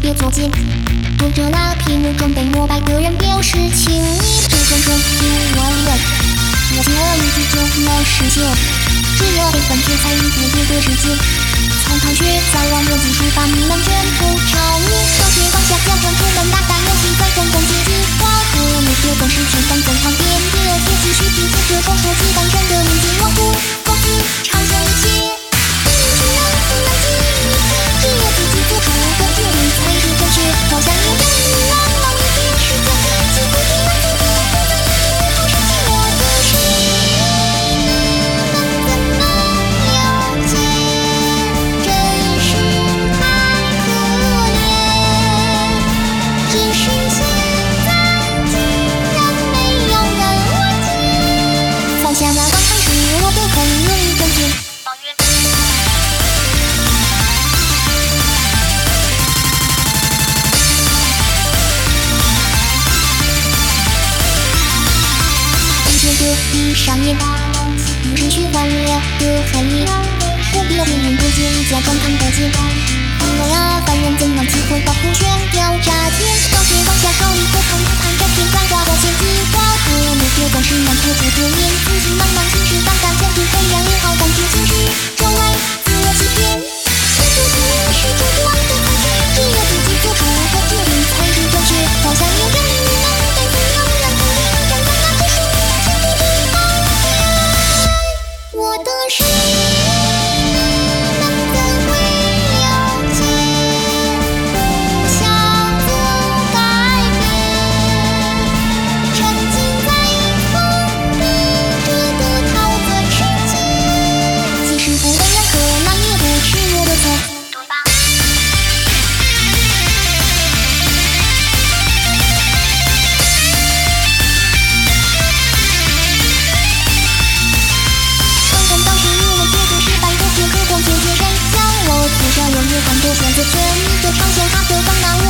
贴左肩，对着那屏幕中被膜拜的人表示歉意。这种纯净万人，我借了一句就能实现，只有被分天才一步步的时间。从逃学早晚的技术把你们卷土超灭，上学放下假装出门打打游戏，在公共经济化和那些公式全当增长点，第二天继续拼凑着冲突鸡蛋人的民间网络，公司畅想一切。只有自己做出的决定才是正确，好像有人朗朗一片是自己不停满足的，不在意好生气我的事，能怎么了解？真是太可怜，只是现在居然没有人了解。放下那刚开始我的很容易更见抱怨。一上演，不是虚幻了的含义。无比命运不解，假装看不见。我呀，凡人怎能体会到酷炫要炸天？上学放下好礼和看一看展现繁华的现计划和那些总是难脱节的面，自信满满，信誓旦旦，前途黑暗，也好感觉情绪周围自我欺骗。这就是是做不完的残缺，只有自己做出的决定才是正确。好像有人能被自由人肯定，站在那棵树前不知道我的事，你们怎会了解？不想做改变，沉浸在封闭着的陶醉世界，即使不被认可，那也不是我的错，对吧？当时因为解决失败的结合光解决人像我，从小有约翰的选择权，你的长线他的放大我。